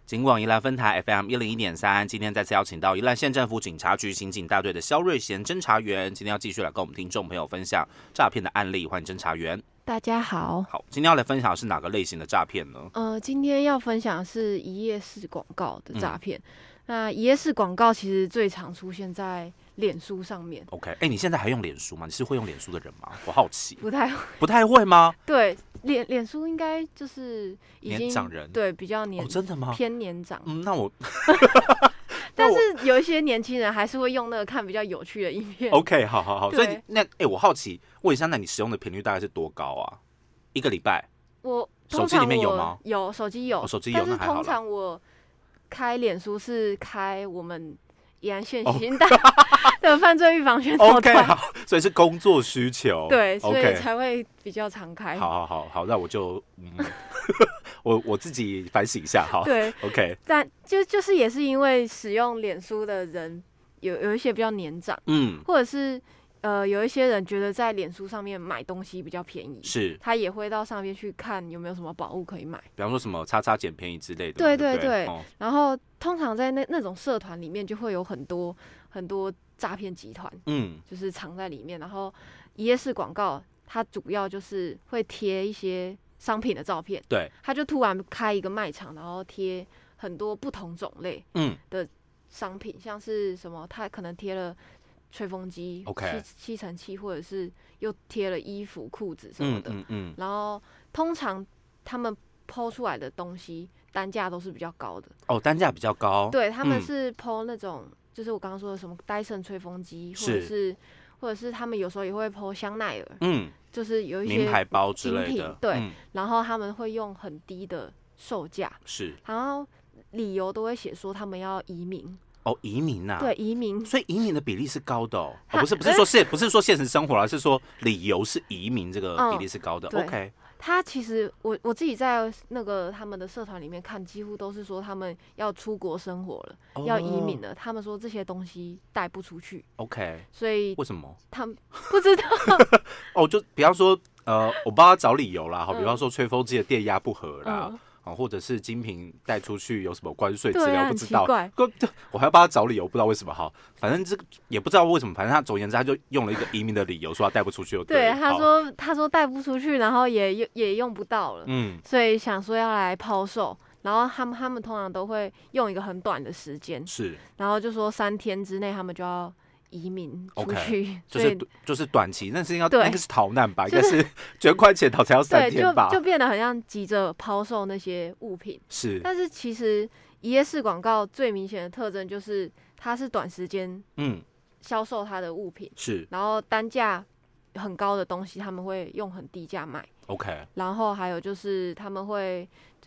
警广宜兰分台 FM101.3，今天再次邀请到宜兰县政府警察局刑警大队的肖瑞贤侦查员，今天要继续来跟我们听众朋友分享诈骗的案例，欢迎侦查员。 大家好， 今天要来分享的是哪个类型的诈骗呢？ 今天要分享的是一页式广告的诈骗。那一页式广告其实最常出现在脸书上面。 OK， 你现在还用脸书吗？你是会用脸书的人吗？我好奇。 不太会吗？ 对，脸书应该就是已经年长人， 对，比较真的吗？ 偏年长。 那我。 但是有一些年轻人还是会用那个看比较有趣的影片。 OK， 好，所以我好奇，问一下，那你使用的频率大概是多高啊？一个礼拜？ 我手机里面有吗？ 有，手机有， 手机有， 但是通常我开脸书是开我们宜兰县刑大的犯罪预防宣导团。 OK， 好，所以是工作需求。 对，所以才会比较常开。 好，那我就我自己反省一下，好。 对 ，OK。 但就是也是因为使用脸书的人有一些比较年长，或者是有一些人觉得在脸书上面买东西比较便宜， 是， 他也会到上面去看有没有什么宝物可以买， 比方说什么叉减便宜之类的。 对。然后通常在那种社团里面就会有很多诈骗集团，就是藏在里面。然后一页式广告，它主要就是会贴一些商品的照片， 对， 他就突然开一个卖场，然后贴很多不同种类的商品，像是什么，他可能贴了吹风机、吸尘器，或者是又贴了衣服、裤子什么的。然后通常他们po出来的东西单价都是比较高的。单价比较高。对，他们是po那种，就是我刚刚说的什么戴森吹风机，或者是他们有时候也会po香奈儿，就是有一些名牌包之类的， 对，然后他们会用很低的售价， 是， 然后理由都会写说他们要移民。 移民啊， 对，移民， 所以移民的比例是高的不是说现实生活，而是说理由是移民这个比例是高的。OK， 他其实我自己在那个他们的社团里面看，几乎都是说他们要出国生活了，要移民了。他们说这些东西带不出去。 OK， 所以为什么？ 他们不知道。 就比方说我帮他找理由啦，比方说吹风机的电压不合啦。或者是精品带出去有什么关税资料不知道，我还要帮他找理由，不知道为什么反正这个也不知道为什么，反正他总而言之他就用了一个移民的理由，说他带不出去就对了。 对，他说带不出去，然后也用不到了，所以想说要来抛售，然后他们通常都会用一个很短的时间， 是， 然后就说3天之内他们就要移民出去， 就是短期，那个是逃难吧，应该是捐款潜逃才要3天吧， 就变得很像急着抛售那些物品。 是， 但是其实一页式广告最明显的特征就是它是短时间销售它的物品， 是， 然后单价很高的东西他们会用很低价卖。 OK， 然后还有就是他们会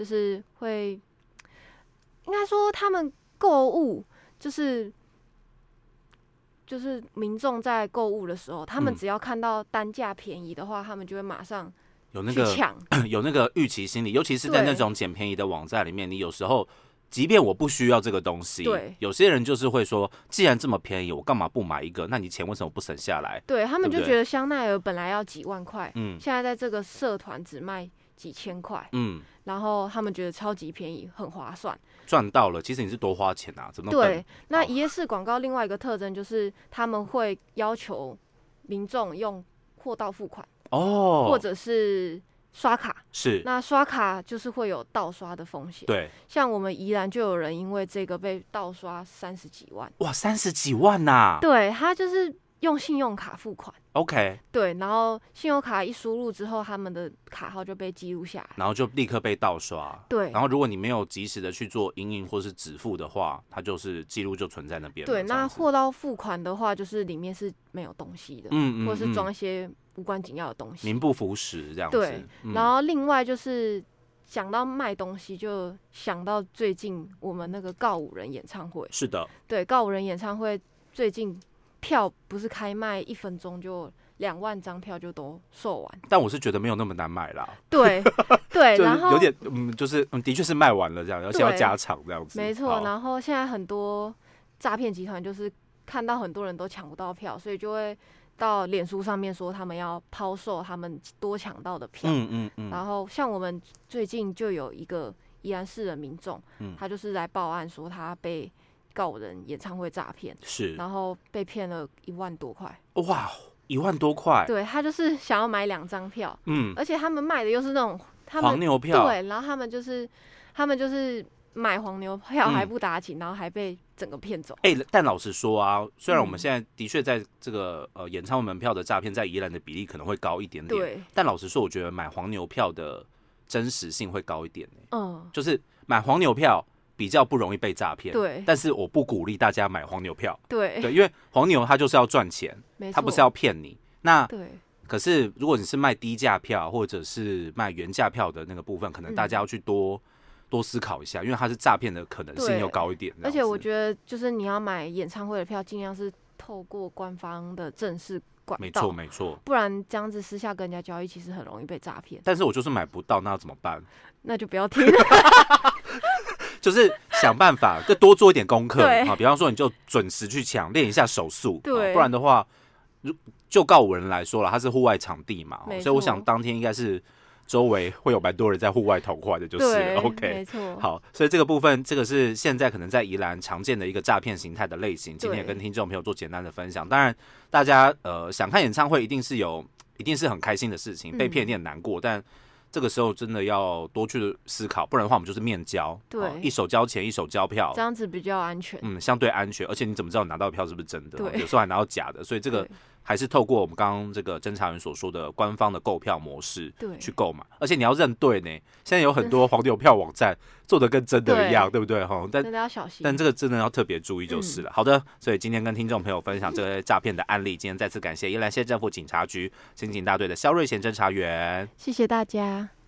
应该说他们购物就是民众在购物的时候，他们只要看到单价便宜的话，他们就会马上去抢， 有那个预期心理，尤其是在那种捡便宜的网站里面，你有时候即便我不需要这个东西，对，有些人就是会说，既然这么便宜，我干嘛不买一个？那你钱为什么不省下来？ 对，他们就觉得香奈儿本来要几万块，现在在这个社团只卖几千块，然后他们觉得超级便宜，很划算， 赚到了。其实你是多花钱啊，怎么那么笨？ 对，那一页式广告另外一个特征就是他们会要求民众用货到付款，或者是刷卡， 是， 那刷卡就是会有盗刷的风险。 对， 像我们宜兰就有人因为这个被盗刷30几万。 哇，30几万呐！ 对，他就是用信用卡付款。 OK， 对，然后信用卡一输入之后，他们的卡号就被记录下来， 然后就立刻被盗刷。 对， 然后如果你没有及时的去做因应或是止付的话，它就是记录就存在那边。 对，那货到付款的话，就是里面是没有东西的，或者是装一些无关紧要的东西， 名不符实这样子。 对，然后另外就是讲到卖东西，就想到最近我们那个告五人演唱会。 是的， 对，告五人演唱会最近票不是开卖1分钟就2万张票就都售完， 但我是觉得没有那么难买啦。 对对，然后有点就是的确是卖完了这样，而且要加场这样子。 没错，然后现在很多诈骗集团就是看到很多人都抢不到票，所以就会到脸书上面说他们要抛售他们多抢到的票。然后像我们最近就有一个宜兰市的民众，他就是来报案说他被告人演唱会诈骗， 是， 然后被骗了1万多块。 哇，1万多块！ 对，他就是想要买2张票，而且他们卖的又是那种黄牛票， 对，然后他们就是买黄牛票还不打紧，然后还被整个骗走。 但老实说啊，虽然我们现在的确在这个演唱会门票的诈骗在宜兰的比例可能会高一点点，对，但老实说，我觉得买黄牛票的真实性会高一点就是买黄牛票比较不容易被诈骗， 对， 但是我不鼓励大家买黄牛票， 对， 因为黄牛它就是要赚钱，它不是要骗你。那对，可是如果你是卖低价票或者是卖原价票的那个部分，可能大家要去多思考一下，因为它是诈骗的可能性又高一点。 而且我觉得，就是你要买演唱会的票，尽量是透过官方的正式管道， 没错， 不然这样子私下跟人家交易，其实很容易被诈骗。 但是我就是买不到，那要怎么办？ 那就不要听就是想办法，就多做一点功课啊。比方说，你就准时去抢，练一下手速，不然的话，就告五人来说了，它是户外场地嘛，所以我想当天应该是周围会有蛮多人在户外同欢的，就是了。OK， 没错。 好，所以这个部分，这个是现在可能在宜兰常见的一个诈骗形态的类型。今天也跟听众朋友做简单的分享。当然，大家想看演唱会，一定是很开心的事情，被骗一定很难过，但这个时候真的要多去思考，不然的话我们就是面交，对，一手交钱一手交票， 这样子比较安全。 相对安全，而且你怎么知道你拿到的票是不是真的？有时候还拿到假的，所以这个还是透过我们刚刚这个侦查员所说的官方的购票模式去购买，而且你要认对呢。现在有很多黄牛票网站做的跟真的一样，对不对？ 但真的要小心。 但这个真的要特别注意就是了。好的，所以今天跟听众朋友分享这个诈骗的案例。今天再次感谢宜兰县政府警察局刑警大队的肖瑞贤侦查员， 谢谢大家。